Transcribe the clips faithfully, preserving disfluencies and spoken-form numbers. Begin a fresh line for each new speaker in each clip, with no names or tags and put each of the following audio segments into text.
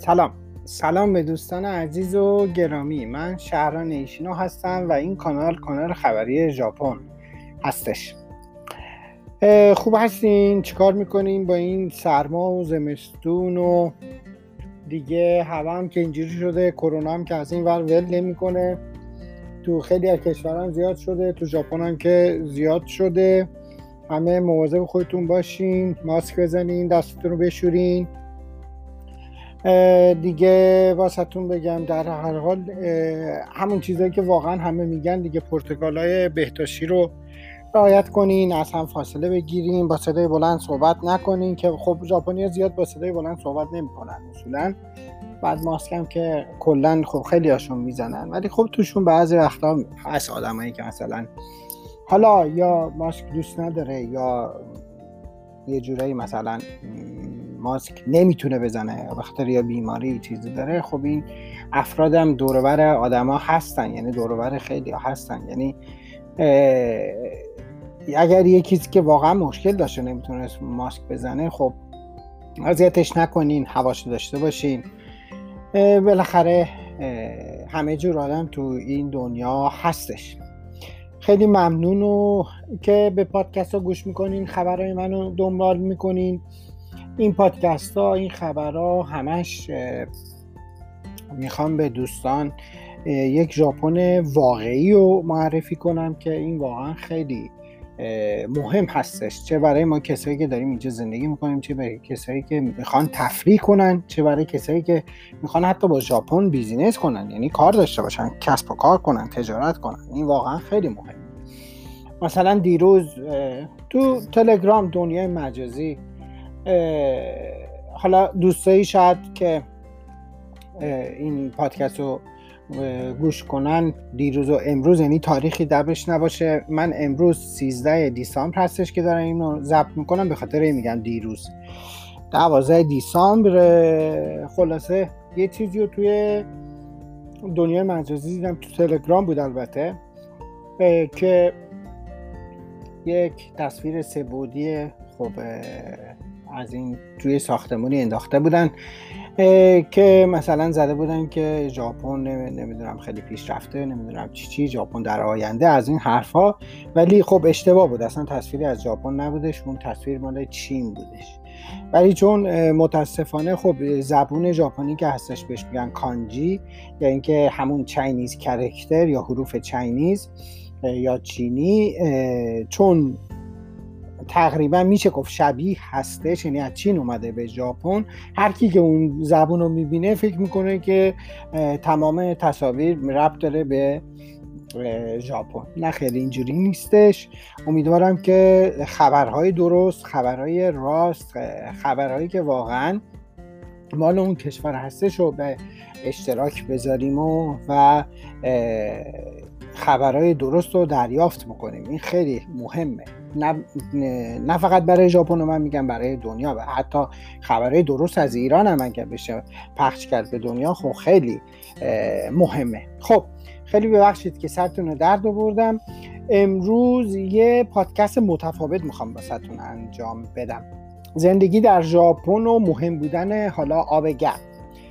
سلام سلام به دوستان عزیز و گرامی. من شهران ایشینو هستم و این کانال کانال خبری ژاپن هستش. خوب هستین؟ چیکار میکنین با این سرما و زمستون و دیگه هوا هم که اینجوری شده، کرونا هم که از این ور ول نمیکنه، تو خیلی از کشورها زیاد شده، تو ژاپن هم که زیاد شده. همه مواظب خودتون باشین، ماسک بزنین، دستتون رو بشورین. دیگه واسهتون بگم در هر حال همون چیزایی که واقعا همه میگن دیگه، پروتکل‌های بهداشتی رو رعایت کنین، از هم فاصله بگیرین، با صدای بلند صحبت نکنین که خب ژاپنی‌ها زیاد با صدای بلند صحبت نمی‌کنن اصولاً. بعد ماسک هم که کلاً خب خیلی هاشون میزنن، ولی خب توشون بعضی وقتا هست آدمایی که مثلا حالا یا ماسک دوست نداره یا یه جورایی مثلا ماسک نمیتونه بزنه به خاطر یا بیماری چیزی داره. خب این افراد هم دور و بر آدما هستن، یعنی دور و بر خیلی هستن. یعنی اگر یه کسی که واقعا مشکل داشته نمیتونه ماسک بزنه، خب اذیتش نکنین، حواسو داشته باشین. بالاخره همه جور آدم تو این دنیا هستش. خیلی ممنونم که به پادکست ها گوش میکنین، خبرهای منو دنبال میکنین. این پادکست ها، این خبرها همش میخوام به دوستان یک ژاپن واقعی رو معرفی کنم که این واقعا خیلی مهم هستش، چه برای ما کسایی که داریم اینجا زندگی میکنیم، چه برای کسایی که میخوان تفریح کنن، چه برای کسایی که میخوان حتی با ژاپن بیزینس کنن، یعنی کار داشته باشن، کسب و کار کنن، تجارت کنن. این واقعا خیلی مهم. مثلا دیروز تو تلگرام دنیای مجازی، حالا دوستایی شاید که این پادکست رو گوش کنن دیروز و امروز، یعنی تاریخی درش نباشه، من امروز سیزده دیسامبر هستش که دارم اینو ضبط میکنم، به خاطر این میگم دیروز دوازده دیسامبر. خلاصه یه چیزی رو توی دنیای مجازی دیدم، تو تلگرام بود البته، که یک تصویر سه‌بعدی خب از این توی ساختمانی انداخته بودن که مثلا زده بودن که ژاپن نمیدونم خیلی پیشرفته، نمیدونم چی چی، ژاپن در آینده، از این حرفا. ولی خب اشتباه بود، اصلا تصویری از ژاپن نبودش، اون تصویر مال چین بودش. ولی چون متاسفانه خب زبون ژاپنی که هستش بهش میگن کانجی، یا اینکه همون چاینیز کاراکتر یا حروف چاینیز یا چینی، چون تقریبا میشه گفت شبیه هستش، یعنی از چین اومده به ژاپن، هر کی که اون زبون رو میبینه فکر میکنه که تمام تصاویر ربط داره به ژاپن. نه خیلی اینجوری نیستش. امیدوارم که خبرهای درست، خبرهای راست، خبرهایی که واقعا مال اون کشور هستش رو به اشتراک بذاریم و, و خبرهای درست رو دریافت میکنیم. این خیلی مهمه، نه, نه فقط برای ژاپن، من میگم برای دنیا. و حتی خبرهای درست از ایران هم اگر بشه پخش کرد به دنیا، خب خیلی مهمه. خب خیلی ببخشید که سرتون رو درد آوردم. امروز یه پادکست متفاوت میخوام واسهتون انجام بدم، زندگی در ژاپن و مهم بودن حالا آب گرم.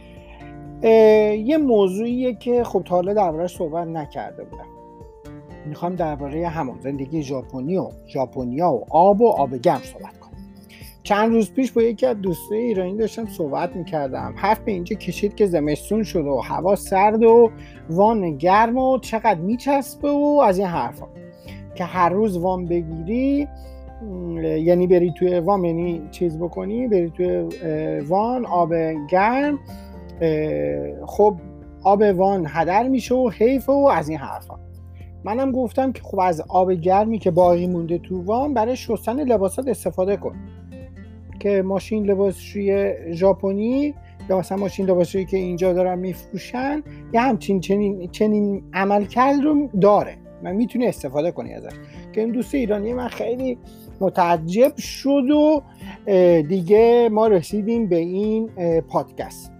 یه موضوعیه که خب تا حالا درباره‌اش صحبت نکرده بودم. میخوام درباره همون زندگی ژاپنی و ژاپنیا و آب و آب گرم صحبت کنم. چند روز پیش با یکی از دوستای ایرانی داشتم صحبت میکردم، حرف به اینجا کشید که زمستون شده و هوا سرد و وان گرم و چقدر میچسبه و از این حرفا، که هر روز وان بگیری، یعنی بری توی وان، یعنی چیز بکنی، بری توی وان آب گرم، خب آب وان هدر میشه و حیف و از این حرفا. منم گفتم که خب از آب گرمی که باقی مونده تو وان برای شستن لباسات استفاده کن، که ماشین لباسشوی ژاپنی یا مثلا ماشین لباسشویی که اینجا دارن میفروشن یه همچین چنین چنین عملکرد رو داره، من میتونی استفاده کنی ازش. که این دوست ایرانی من خیلی متعجب شد و دیگه ما رسیدیم به این پادکست.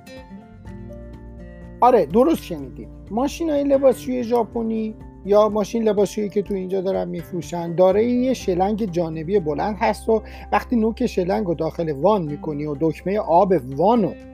آره درست شنیدید، ماشینای لباسشویی ژاپنی یا ماشین لباسشویی که تو اینجا دارن میفروشن داره یه شلنگ جانبی بلند هست و وقتی نوک شلنگ رو داخل وان میکنی و دکمه آب وانو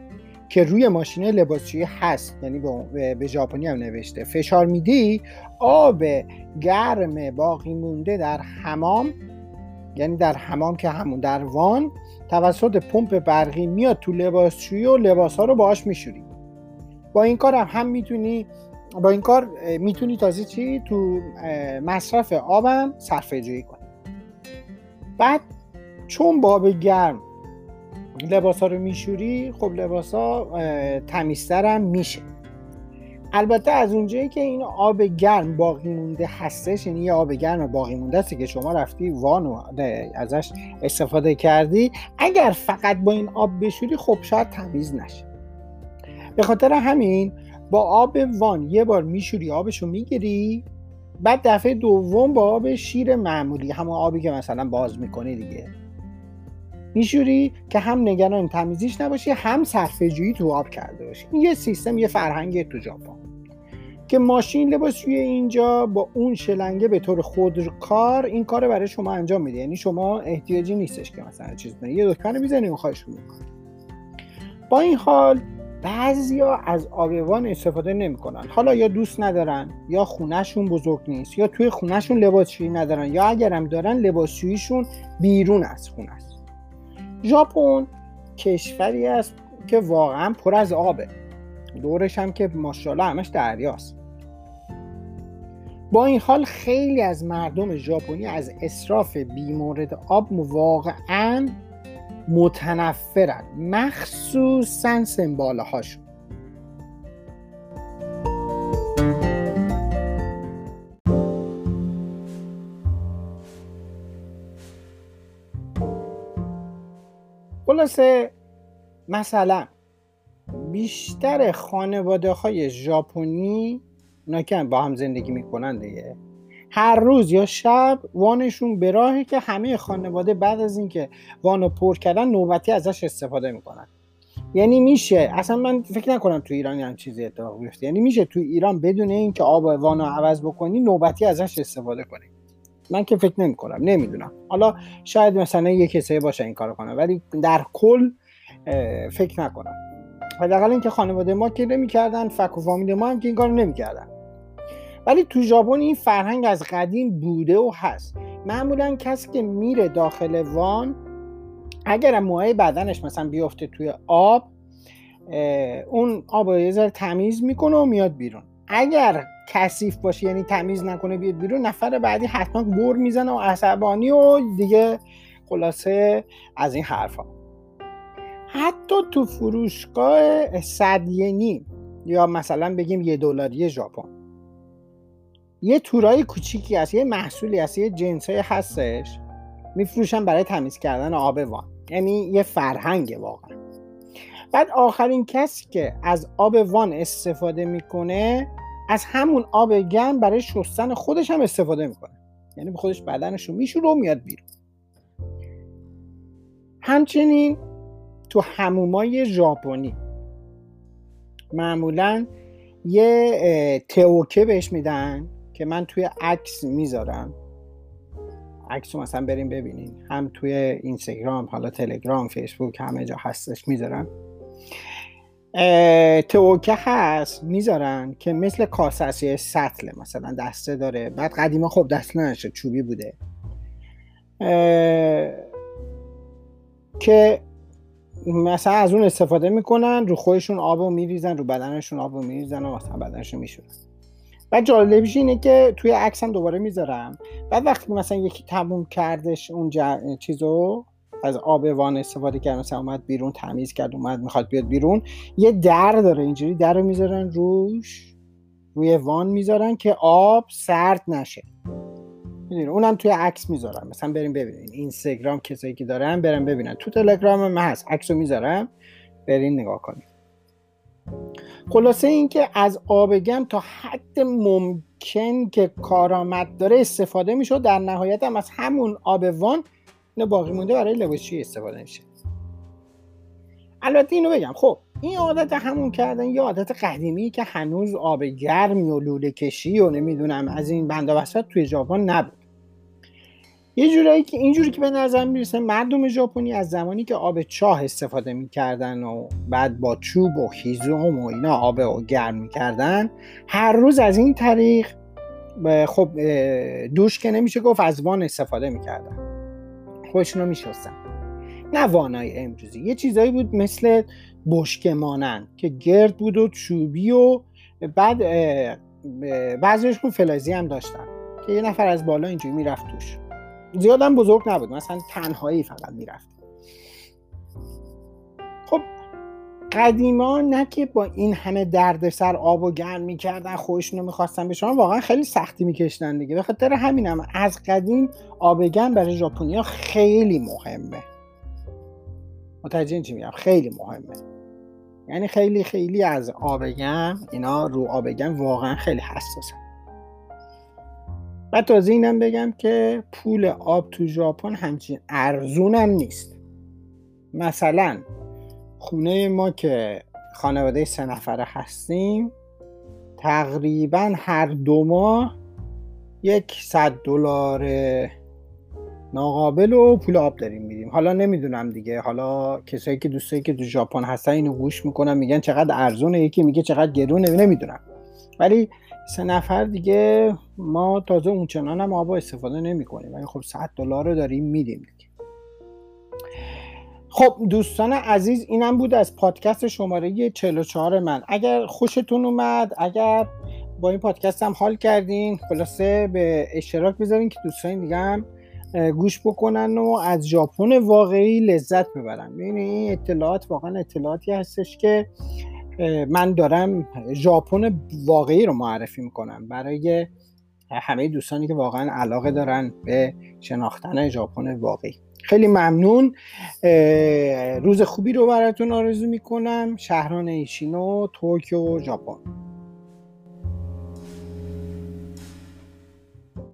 که روی ماشین لباسشویی هست، یعنی به, به ژاپنی هم نوشته، فشار میدی آب گرم باقی مونده در حمام، یعنی در حمام که همون در وان، توسط پمپ برقی میاد تو لباسشویی و لباسا رو باهاش میشوری. با این کار هم, هم میتونی با این کار میتونی تازه چی تو مصرف آبم صرفه جویی کنی. بعد چون با آب گرم لباسا رو میشوری، خب لباسا تمیزتر هم میشه. البته از اونجایی که این آب گرم باقی مونده هستش، یعنی یه آب گرم باقی مونده است که شما رفتی وان و ازش استفاده کردی، اگر فقط با این آب بشوری خب شاید تمیز نشه. به خاطر همین با آب وان یه بار میشوری، آبشو میگیری، بعد دفعه دوم با آب شیر معمولی، همون آبی که مثلا باز میکنی دیگه، میشوری که هم نگران تمیزیش نباشی، هم صرفه جویی تو آب کرده باشی. این یه سیستم، یه فرهنگ تو ژاپن که ماشین لباسشویی اینجا با اون شلنگه به طور خودکار این کارو برای شما انجام میده. یعنی شما احتیاجی نیستش که مثلا چیز کنی، یه دکمه میزنی و خواهش میکنی. با این حال بعضیا از آب وان استفاده نمیکنن، حالا یا دوست ندارن، یا خونهشون بزرگ نیست، یا توی خونهشون لباسشویی ندارن، یا اگرم دارن لباسشوییشون بیرون از خونه است. ژاپن کشوری است که واقعا پر از آبه، دورش هم که ماشاءالله همش دریاست. با این حال خیلی از مردم ژاپنی از اسراف بیمورد آب واقعا متنفرن، مخصوصا سنباله هاشون. خلاصه مثلا بیشتر خانواده های ژاپنی، اونا که با هم زندگی میکنن دیگه، هر روز یا شب وانشون به راهه که همه خانواده بعد از اینکه وانو پر کردن نوبتی ازش استفاده میکنن. یعنی میشه، اصلا من فکر نکنم تو ایران هم چیزی اتفاق بیفته، یعنی میشه تو ایران بدون اینکه آب وانو عوض بکنی نوبتی ازش استفاده کنی. من که فکر نمی کنم، نمیدونم، حالا شاید مثلا یک کسی باشه این کارو کنه، ولی در کل فکر نکنم. حداقل اینکه خانواده ما که نمی‌کردن، فک و فامیل ما هم که این کارو نمی‌کردن. ولی تو ژاپن این فرهنگ از قدیم بوده و هست. معمولا کسی که میره داخل وان، اگر موهای بدنش مثلا بیفته توی آب، اون آب رو یه ذره تمیز میکنه و میاد بیرون. اگر کثیف باشه، یعنی تمیز نکنه بیاد بیرون، نفر بعدی حتما گر میزنه و عصبانی و دیگه خلاصه از این حرفا. حتی تو فروشگاه صد ینی یا مثلا بگیم یه دلاری ژاپن یه تورای کوچیکی هست، یه محصولی هست، یه جنسایی هستش میفروشن برای تمیز کردن آب وان. یعنی یه فرهنگه واقعا. بعد آخرین کسی که از آب وان استفاده میکنه، از همون آب گرم برای شستن خودش هم استفاده میکنه. یعنی به خودش بدنش رو میشوره و میاد بیرون. همچنین تو حمومای ژاپنی معمولا یه تئوکه بهش میدن که من توی عکس میذارم، عکسو مثلا بریم ببینین، هم توی اینستاگرام، حالا تلگرام، فیسبوک، همه جا هستش میذارم. تئوکه هست میذارن که مثل کاسه است، یه سطل مثلا دسته داره. بعد قدیما خب دسته نشه، چوبی بوده، که مثلا از اون استفاده میکنن، رو خودشون آبو میریزن، رو بدنشون آبو میریزن و مثلا بدنشون میشورن. بعد جالبیش اینه که توی عکسم دوباره میذارم. بعد وقتی مثلا یکی تموم کردش اون جا... چیزو از آب وان استفاده کرد، مثلا اومد بیرون تمیز کرد، اومد میخواد بیاد بیرون، یه در داره، اینجوری در رو میذارن روش، روی وان میذارن که آب سرد نشه. میدونی اونم توی عکس میذارم، مثلا بریم ببینین اینستاگرام کسایی که دارن برن ببینن، تو تلگرام من هست عکسو میذارم، برین نگاه کنین. خلاصه این که از آب گرم تا حد ممکن که کارآمد داره استفاده میشه، در نهایت هم از همون آب وان اینو باقی مونده برای لباسشویی استفاده میشه. البته اینو بگم، خب این عادت همون کردن یه عادت قدیمی که هنوز آب گرمی و لوله کشی و نمیدونم از این بنده وسط توی ژاپن نبود. یه جورایی که اینجوری که به نظر میرسه مردم ژاپنی از زمانی که آب چاه استفاده میکردن و بعد با چوب و هیزم و اینا آب و گرم میکردن، هر روز از این طریق خب دوش که نمیشه گفت از وان استفاده میکردن، خودشون رو میشستن. نه وانای امروزی، یه چیزایی بود مثل بشکه مانند که گرد بود و چوبی و بعد بعضیشون فلزی هم داشتن که یه نفر از بالا اینجوری میرفت توش. زیادم بزرگ نبود، مثلا تنهایی فقط میرفت. خب قدیما نه که با این همه دردسر آب و گرم میکردن خودشون رو میخواستن بشورن، واقعا خیلی سختی میکشتن دیگه. به خاطر همینم هم از قدیم آب گرم برای ژاپنیا خیلی مهمه. متوجه چی میگم؟ خیلی مهمه، یعنی خیلی خیلی از آب گرم اینا رو آب گرم واقعا خیلی حساسن. و تازه اینم بگم که پول آب تو ژاپن همچین ارزون هم نیست. مثلا خونه ما که خانواده سه نفره هستیم تقریبا هر دو ماه یک صد دلار ناقابل و پول آب داریم میدیم. حالا نمیدونم دیگه، حالا کسایی که دوستایی که تو ژاپن هستن اینو گوش میکنن میگن چقدر ارزونه، یکی میگه چقدر گرونه، نمیدونم. ولی سه نفر دیگه ما تازه اونچنان هم آب استفاده نمی کنیم، ولی خب صد دلار رو داریم میدیم دیگه. خب دوستان عزیز، اینم بود از پادکست شماره چهل و چهار من. اگر خوشتون اومد، اگر با این پادکست هم حال کردین، خلاصه به اشتراک بذارین که دوستان دیگه هم گوش بکنن و از ژاپن واقعی لذت ببرن. ببین این اطلاعات واقعا اطلاعاتی هستش که من دارم ژاپن واقعی رو معرفی میکنم برای همه دوستانی که واقعا علاقه دارن به شناختن ژاپن واقعی. خیلی ممنون. روز خوبی رو براتون آرزو میکنم. شهران ایشینو، توکیو، ژاپن.